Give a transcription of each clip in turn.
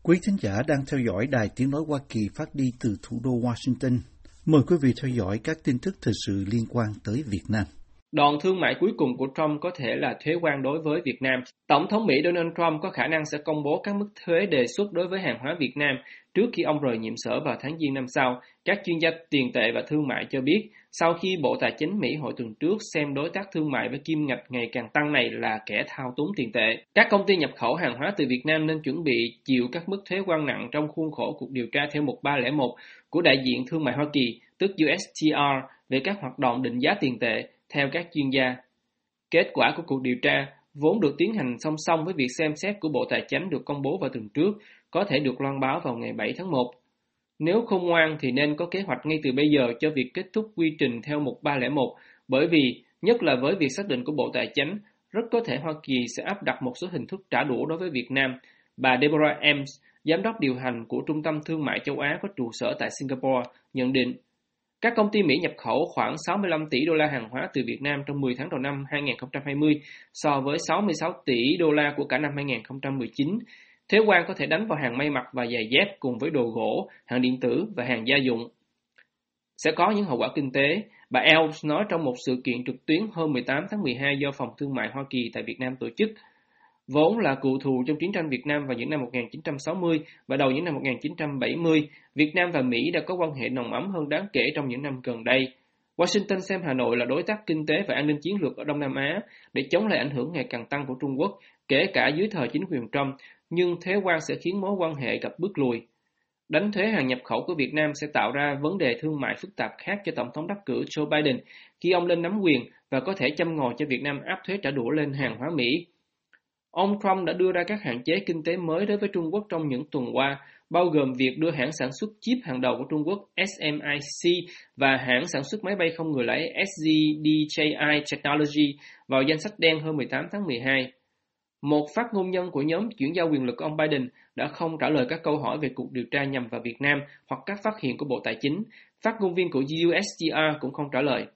Quý thính giả đang theo dõi Đài Tiếng Nói Hoa Kỳ phát đi từ thủ đô Washington. Mời quý vị theo dõi các tin tức thời sự liên quan tới Việt Nam. Đòn thương mại cuối cùng của Trump có thể là thuế quan đối với Việt Nam. Tổng thống Mỹ Donald Trump có khả năng sẽ công bố các mức thuế đề xuất đối với hàng hóa Việt Nam trước khi ông rời nhiệm sở vào tháng Giêng năm sau. Các chuyên gia tiền tệ và thương mại cho biết, sau khi Bộ Tài chính Mỹ hồi tuần trước xem đối tác thương mại với kim ngạch ngày càng tăng này là kẻ thao túng tiền tệ, các công ty nhập khẩu hàng hóa từ Việt Nam nên chuẩn bị chịu các mức thuế quan nặng trong khuôn khổ cuộc điều tra theo Mục 301 của Đại diện Thương mại Hoa Kỳ, tức USTR, về các hoạt động định giá tiền tệ. Theo các chuyên gia, kết quả của cuộc điều tra, vốn được tiến hành song song với việc xem xét của Bộ Tài chính được công bố vào tuần trước, có thể được loan báo vào ngày 7 tháng 1. Nếu không ngoan thì nên có kế hoạch ngay từ bây giờ cho việc kết thúc quy trình theo Mục 301, bởi vì, nhất là với việc xác định của Bộ Tài chính, rất có thể Hoa Kỳ sẽ áp đặt một số hình thức trả đũa đối với Việt Nam. Bà Deborah Ames, giám đốc điều hành của Trung tâm Thương mại châu Á có trụ sở tại Singapore, nhận định, các công ty Mỹ nhập khẩu khoảng 65 tỷ đô la hàng hóa từ Việt Nam trong 10 tháng đầu năm 2020 so với 66 tỷ đô la của cả năm 2019. Thuế quan có thể đánh vào hàng may mặc và giày dép cùng với đồ gỗ, hàng điện tử và hàng gia dụng. Sẽ có những hậu quả kinh tế, bà Elves nói trong một sự kiện trực tuyến hôm 18 tháng 12 do Phòng Thương mại Hoa Kỳ tại Việt Nam tổ chức. Vốn là cựu thù trong chiến tranh Việt Nam vào những năm 1960 và đầu những năm 1970, Việt Nam và Mỹ đã có quan hệ nồng ấm hơn đáng kể trong những năm gần đây. Washington xem Hà Nội là đối tác kinh tế và an ninh chiến lược ở Đông Nam Á để chống lại ảnh hưởng ngày càng tăng của Trung Quốc, kể cả dưới thời chính quyền Trump, nhưng thuế quan sẽ khiến mối quan hệ gặp bước lùi. Đánh thuế hàng nhập khẩu của Việt Nam sẽ tạo ra vấn đề thương mại phức tạp khác cho Tổng thống đắc cử Joe Biden khi ông lên nắm quyền và có thể châm ngòi cho Việt Nam áp thuế trả đũa lên hàng hóa Mỹ. Ông Trump đã đưa ra các hạn chế kinh tế mới đối với Trung Quốc trong những tuần qua, bao gồm việc đưa hãng sản xuất chip hàng đầu của Trung Quốc SMIC và hãng sản xuất máy bay không người lái SZDJI Technology vào danh sách đen hôm 18 tháng 12. Một phát ngôn nhân của nhóm chuyển giao quyền lực của ông Biden đã không trả lời các câu hỏi về cuộc điều tra nhằm vào Việt Nam hoặc các phát hiện của Bộ Tài chính. Phát ngôn viên của USTR cũng không trả lời.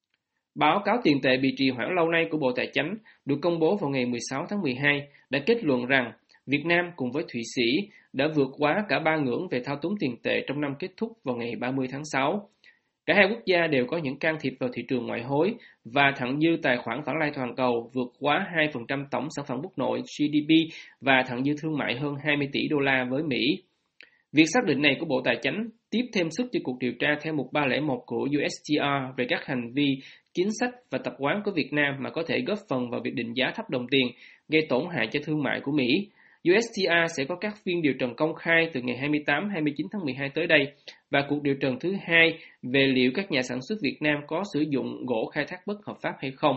Báo cáo tiền tệ bị trì hoãn lâu nay của Bộ Tài chính được công bố vào ngày 16 tháng 12 đã kết luận rằng Việt Nam cùng với Thụy Sĩ đã vượt quá cả ba ngưỡng về thao túng tiền tệ trong năm kết thúc vào ngày 30 tháng 6. Cả hai quốc gia đều có những can thiệp vào thị trường ngoại hối và thặng dư tài khoản vãng lai toàn cầu vượt quá 2% tổng sản phẩm quốc nội GDP và thặng dư thương mại hơn 20 tỷ đô la với Mỹ. Việc xác định này của Bộ Tài chính tiếp thêm sức cho cuộc điều tra theo Mục 301 của USTR về các hành vi, chính sách và tập quán của Việt Nam mà có thể góp phần vào việc định giá thấp đồng tiền, gây tổn hại cho thương mại của Mỹ. USTR sẽ có các phiên điều trần công khai từ ngày 28-29 tháng 12 tới đây và cuộc điều trần thứ hai về liệu các nhà sản xuất Việt Nam có sử dụng gỗ khai thác bất hợp pháp hay không.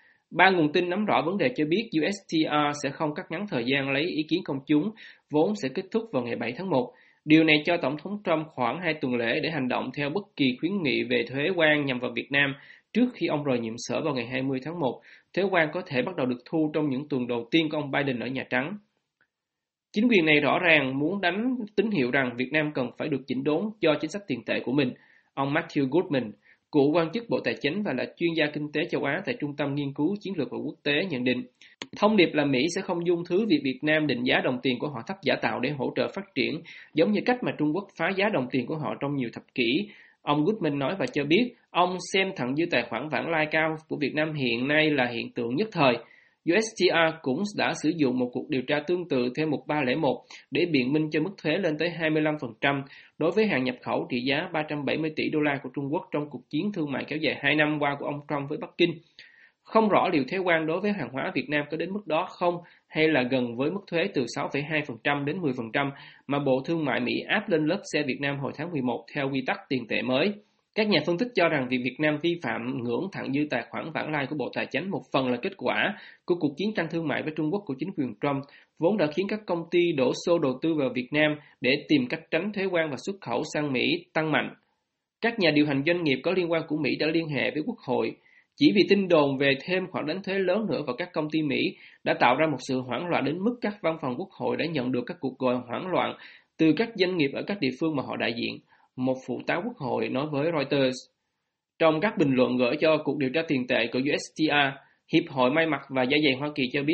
Ba nguồn tin nắm rõ vấn đề cho biết USTR sẽ không cắt ngắn thời gian lấy ý kiến công chúng, vốn sẽ kết thúc vào ngày 7 tháng 1. Điều này cho Tổng thống Trump khoảng 2 tuần lễ để hành động theo bất kỳ khuyến nghị về thuế quan nhằm vào Việt Nam trước khi ông rời nhiệm sở vào ngày 20 tháng 1. Thuế quan có thể bắt đầu được thu trong những tuần đầu tiên của ông Biden ở Nhà Trắng. Chính quyền này rõ ràng muốn đánh tín hiệu rằng Việt Nam cần phải được chỉnh đốn do chính sách tiền tệ của mình. Ông Matthew Goodman, cựu quan chức Bộ Tài chính và là chuyên gia kinh tế châu Á tại Trung tâm Nghiên cứu Chiến lược và Quốc tế nhận định, thông điệp là Mỹ sẽ không dung thứ việc Việt Nam định giá đồng tiền của họ thấp giả tạo để hỗ trợ phát triển, giống như cách mà Trung Quốc phá giá đồng tiền của họ trong nhiều thập kỷ. Ông Goodman nói và cho biết, ông xem thặng dư tài khoản vãng lai cao của Việt Nam hiện nay là hiện tượng nhất thời. USTR cũng đã sử dụng một cuộc điều tra tương tự theo Mục 301 để biện minh cho mức thuế lên tới 25% đối với hàng nhập khẩu trị giá 370 tỷ đô la của Trung Quốc trong cuộc chiến thương mại kéo dài 2 năm qua của ông Trump với Bắc Kinh. Không rõ liệu thuế quan đối với hàng hóa Việt Nam có đến mức đó không hay là gần với mức thuế từ 6,2% đến 10% mà Bộ Thương mại Mỹ áp lên lớp xe Việt Nam hồi tháng 11 theo quy tắc tiền tệ mới. Các nhà phân tích cho rằng việc Việt Nam vi phạm ngưỡng thặng dư tài khoản vãng lai của Bộ Tài chính một phần là kết quả của cuộc chiến tranh thương mại với Trung Quốc của chính quyền Trump, vốn đã khiến các công ty đổ xô đầu tư vào Việt Nam để tìm cách tránh thuế quan và xuất khẩu sang Mỹ tăng mạnh. Các nhà điều hành doanh nghiệp có liên quan của Mỹ đã liên hệ với Quốc hội. Chỉ vì tin đồn về thêm khoản đánh thuế lớn nữa vào các công ty Mỹ đã tạo ra một sự hoảng loạn đến mức các văn phòng Quốc hội đã nhận được các cuộc gọi hoảng loạn từ các doanh nghiệp ở các địa phương mà họ đại diện. Một phụ tá Quốc hội nói với Reuters. Trong các bình luận gửi cho cuộc điều tra tiền tệ của USTR, Hiệp hội May mặc và Da giày Hoa Kỳ cho biết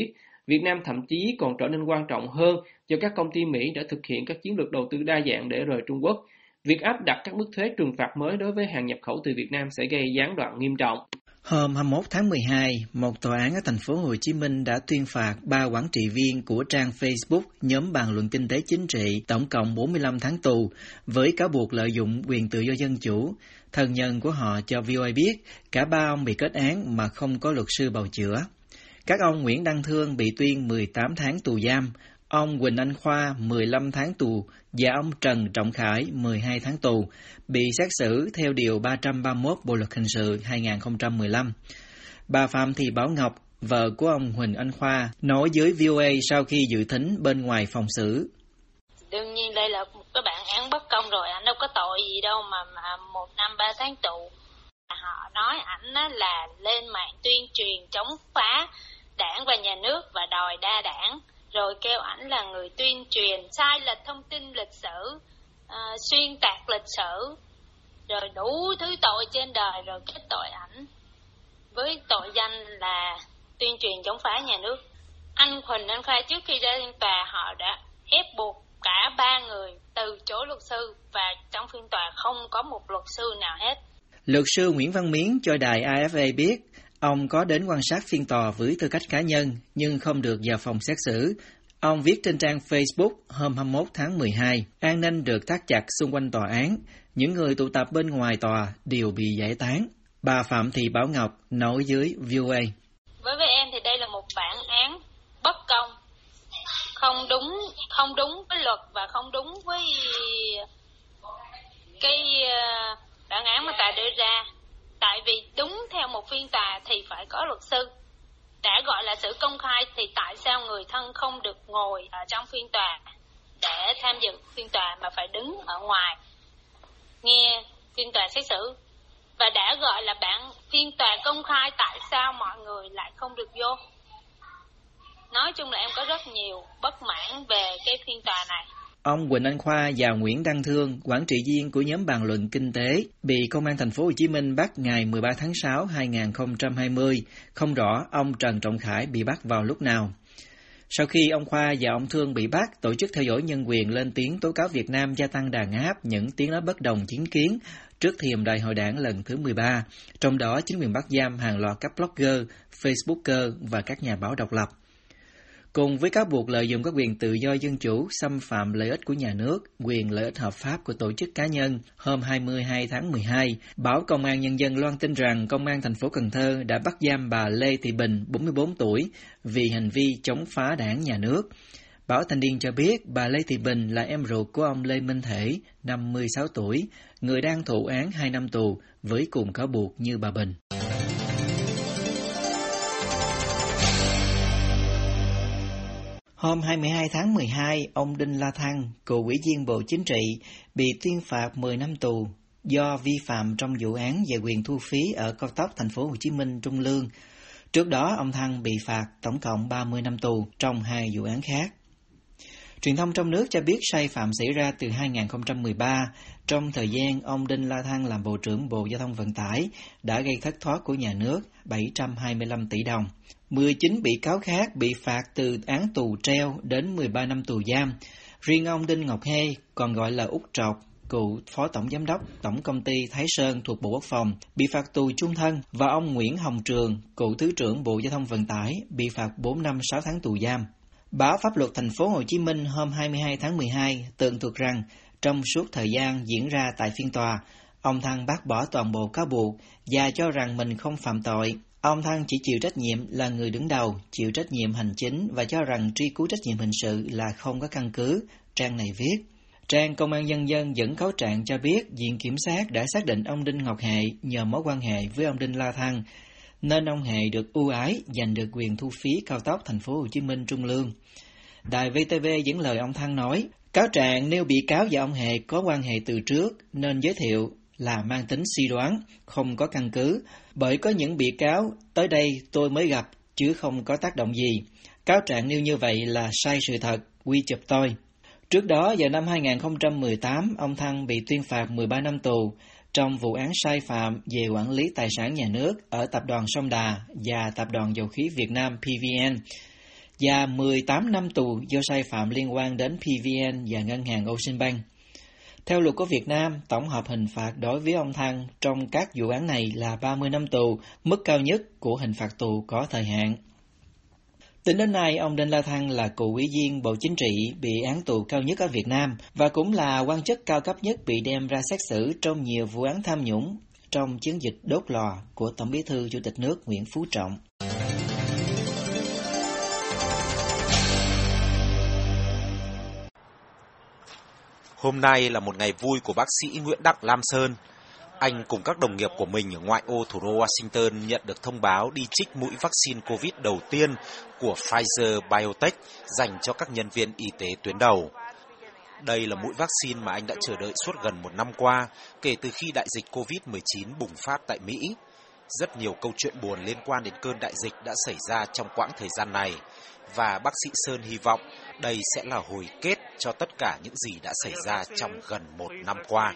Việt Nam thậm chí còn trở nên quan trọng hơn do các công ty Mỹ đã thực hiện các chiến lược đầu tư đa dạng để rời Trung Quốc. Việc áp đặt các mức thuế trừng phạt mới đối với hàng nhập khẩu từ Việt Nam sẽ gây gián đoạn nghiêm trọng. Hôm 21 tháng 12, một tòa án ở thành phố Hồ Chí Minh đã tuyên phạt 3 quản trị viên của trang Facebook nhóm bàn luận kinh tế chính trị tổng cộng 45 tháng tù với cáo buộc lợi dụng quyền tự do dân chủ. Thân nhân của họ cho VOA biết cả 3 ông bị kết án mà không có luật sư bào chữa. Các ông Nguyễn Đăng Thương bị tuyên 18 tháng tù giam, ông Huỳnh Anh Khoa 15 tháng tù và ông Trần Trọng Khải 12 tháng tù, bị xét xử theo Điều 331 Bộ Luật Hình sự 2015. Bà Phạm Thị Bảo Ngọc, vợ của ông Huỳnh Anh Khoa, nói với VOA sau khi dự thính bên ngoài phòng xử. Đương nhiên đây là một cái bản án bất công rồi, anh đâu có tội gì đâu mà 1 năm 3 tháng tù. Họ nói ảnh là lên mạng tuyên truyền chống phá đảng và nhà nước và đòi đa đảng, rồi kêu ảnh là người tuyên truyền sai lệch thông tin lịch sử, xuyên tạc lịch sử, rồi đủ thứ tội trên đời, rồi kết tội ảnh với tội danh là tuyên truyền chống phá nhà nước. Anh Huỳnh Anh Khoa trước khi ra phiên tòa họ đã ép buộc cả 3 người từ chối luật sư và trong phiên tòa không có một luật sư nào hết. Luật sư Nguyễn Văn Miến cho đài AFA biết, ông có đến quan sát phiên tòa với tư cách cá nhân nhưng không được vào phòng xét xử. Ông viết trên trang Facebook hôm 21 tháng 12, an ninh được thắt chặt xung quanh tòa án, những người tụ tập bên ngoài tòa đều bị giải tán. Bà Phạm Thị Bảo Ngọc nói với VOA. Với em thì đây là một bản án bất công, không đúng với luật và không đúng với cái bản án mà tòa đưa ra. Tại vì đúng theo một phiên tòa thì phải có luật sư. Đã gọi là xử công khai thì tại sao người thân không được ngồi ở trong phiên tòa để tham dự phiên tòa mà phải đứng ở ngoài nghe phiên tòa xét xử? Và đã gọi là phiên tòa công khai, tại sao mọi người lại không được vô? Nói chung là em có rất nhiều bất mãn về cái phiên tòa này. Ông Huỳnh Anh Khoa và Nguyễn Đăng Thương, quản trị viên của nhóm bàn luận kinh tế, bị Công an thành phố Hồ Chí Minh bắt ngày 13 tháng 6 2020. Không rõ ông Trần Trọng Khải bị bắt vào lúc nào. Sau khi ông Khoa và ông Thương bị bắt, Tổ chức Theo dõi Nhân quyền lên tiếng tố cáo Việt Nam gia tăng đàn áp những tiếng nói bất đồng chính kiến trước thềm Đại hội Đảng lần thứ 13, trong đó chính quyền bắt giam hàng loạt các blogger, facebooker và các nhà báo độc lập. Cùng với cáo buộc lợi dụng các quyền tự do dân chủ, xâm phạm lợi ích của nhà nước, quyền lợi ích hợp pháp của tổ chức cá nhân, hôm 22 tháng 12, báo Công an Nhân dân loan tin rằng Công an thành phố Cần Thơ đã bắt giam bà Lê Thị Bình, 44 tuổi, vì hành vi chống phá đảng nhà nước. Báo Thanh Niên cho biết bà Lê Thị Bình là em ruột của ông Lê Minh Thể, 56 tuổi, người đang thụ án 2 năm tù với cùng cáo buộc như bà Bình. Hôm 22 tháng 12, ông Đinh La Thăng, cựu ủy viên Bộ Chính trị, bị tuyên phạt 10 năm tù do vi phạm trong vụ án về quyền thu phí ở cao tốc thành phố Hồ Chí Minh Trung Lương. Trước đó, ông Thăng bị phạt tổng cộng 30 năm tù trong 2 vụ án khác. Truyền thông trong nước cho biết sai phạm xảy ra từ 2013, trong thời gian ông Đinh La Thăng làm Bộ trưởng Bộ Giao thông Vận tải, đã gây thất thoát của nhà nước 725 tỷ đồng. 19 bị cáo khác bị phạt từ án tù treo đến 13 năm tù giam. Riêng ông Đinh Ngọc Hê, còn gọi là Út Trọc, cựu Phó Tổng Giám đốc Tổng Công ty Thái Sơn thuộc Bộ Quốc phòng, bị phạt tù chung thân, và ông Nguyễn Hồng Trường, cựu Thứ trưởng Bộ Giao thông Vận tải, bị phạt 4 năm 6 tháng tù giam. Báo Pháp luật thành phố Hồ Chí Minh hôm 22 tháng 12 tường thuật rằng trong suốt thời gian diễn ra tại phiên tòa, ông Thăng bác bỏ toàn bộ cáo buộc và cho rằng mình không phạm tội. Ông Thăng chỉ chịu trách nhiệm là người đứng đầu, chịu trách nhiệm hành chính và cho rằng truy cứu trách nhiệm hình sự là không có căn cứ, trang này viết. Trang Công an Nhân dân dẫn cáo trạng cho biết Viện Kiểm sát đã xác định ông Đinh Ngọc Hệ nhờ mối quan hệ với ông Đinh La Thăng, nên ông Hệ được ưu ái giành được quyền thu phí cao tốc thành phố Hồ Chí Minh Trung Lương. Đài VTV dẫn lời ông Thăng nói, cáo trạng nêu bị cáo và ông Hệ có quan hệ từ trước nên giới thiệu là mang tính suy đoán, không có căn cứ, bởi có những bị cáo tới đây tôi mới gặp chứ không có tác động gì. Cáo trạng nêu như vậy là sai sự thật, quy chụp tôi. Trước đó, vào năm 2018, ông Thăng bị tuyên phạt 13 năm tù trong vụ án sai phạm về quản lý tài sản nhà nước ở Tập đoàn Sông Đà và Tập đoàn Dầu khí Việt Nam PVN. và 18 năm tù do sai phạm liên quan đến PVN và ngân hàng Ocean Bank. Theo luật của Việt Nam, tổng hợp hình phạt đối với ông Thăng trong các vụ án này là 30 năm tù, mức cao nhất của hình phạt tù có thời hạn. Tính đến nay, ông Đinh La Thăng là cựu ủy viên Bộ Chính trị bị án tù cao nhất ở Việt Nam và cũng là quan chức cao cấp nhất bị đem ra xét xử trong nhiều vụ án tham nhũng trong chiến dịch đốt lò của Tổng Bí thư Chủ tịch nước Nguyễn Phú Trọng. Hôm nay là một ngày vui của bác sĩ Nguyễn Đặng Lam Sơn. Anh cùng các đồng nghiệp của mình ở ngoại ô thủ đô Washington nhận được thông báo đi trích mũi vaccine COVID đầu tiên của Pfizer-BioNTech dành cho các nhân viên y tế tuyến đầu. Đây là mũi vaccine mà anh đã chờ đợi suốt gần một năm qua, kể từ khi đại dịch COVID-19 bùng phát tại Mỹ. Rất nhiều câu chuyện buồn liên quan đến cơn đại dịch đã xảy ra trong quãng thời gian này, và bác sĩ Sơn hy vọng đây sẽ là hồi kết cho tất cả những gì đã xảy ra trong gần một năm qua.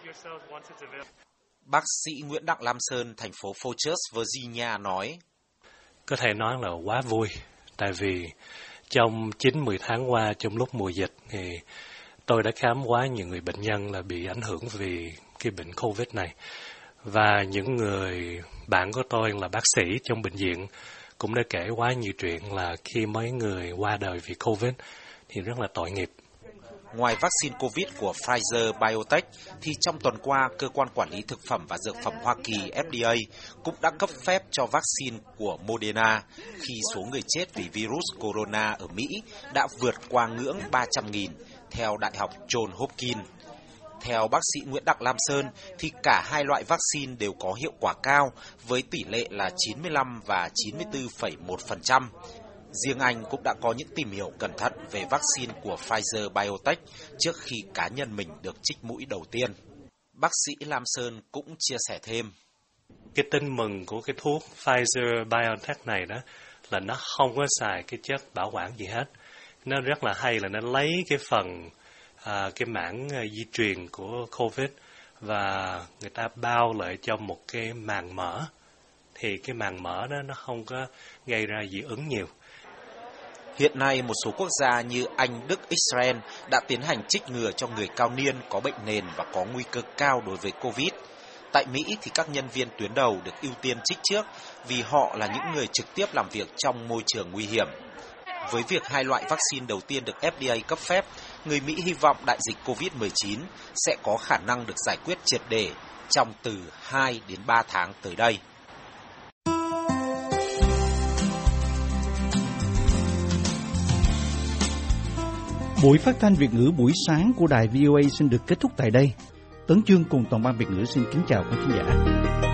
Bác sĩ Nguyễn Đặng Lam Sơn, thành phố Fort Worth, Virginia nói: Có thể nói là quá vui, tại vì trong 9-10 tháng qua, trong lúc mùa dịch, thì tôi đã khám quá nhiều người bệnh nhân là bị ảnh hưởng vì cái bệnh COVID này. Và những người bạn của tôi là bác sĩ trong bệnh viện cũng đã kể quá nhiều chuyện là khi mấy người qua đời vì COVID thì rất là tội nghiệp. Ngoài vaccine COVID của Pfizer-BioNTech, thì trong tuần qua, Cơ quan Quản lý Thực phẩm và Dược phẩm Hoa Kỳ FDA cũng đã cấp phép cho vaccine của Moderna khi số người chết vì virus corona ở Mỹ đã vượt qua ngưỡng 300.000, theo Đại học Johns Hopkins. Theo bác sĩ Nguyễn Đặng Lam Sơn, thì cả hai loại vaccine đều có hiệu quả cao với tỷ lệ là 95 và 94,1%. Riêng anh cũng đã có những tìm hiểu cẩn thận về vaccine của Pfizer-BioNTech trước khi cá nhân mình được trích mũi đầu tiên. Bác sĩ Lam Sơn cũng chia sẻ thêm: Cái tin mừng của cái thuốc Pfizer-BioNTech này đó là nó không có xài cái chất bảo quản gì hết. Nó rất là hay là nó lấy cái phần cái mảng di truyền của COVID và người ta bao lại trong một cái màng mỡ. Thì cái màng mỡ đó nó không có gây ra dị ứng nhiều. Hiện nay, một số quốc gia như Anh, Đức, Israel đã tiến hành trích ngừa cho người cao niên có bệnh nền và có nguy cơ cao đối với COVID. Tại Mỹ thì các nhân viên tuyến đầu được ưu tiên trích trước vì họ là những người trực tiếp làm việc trong môi trường nguy hiểm. Với việc hai loại vaccine đầu tiên được FDA cấp phép, người Mỹ hy vọng đại dịch COVID-19 sẽ có khả năng được giải quyết triệt để trong từ 2 đến 3 tháng tới đây. Buổi phát thanh Việt ngữ buổi sáng của đài VOA xin được kết thúc tại đây. Tấn Chương cùng toàn ban Việt ngữ xin kính chào quý khán giả.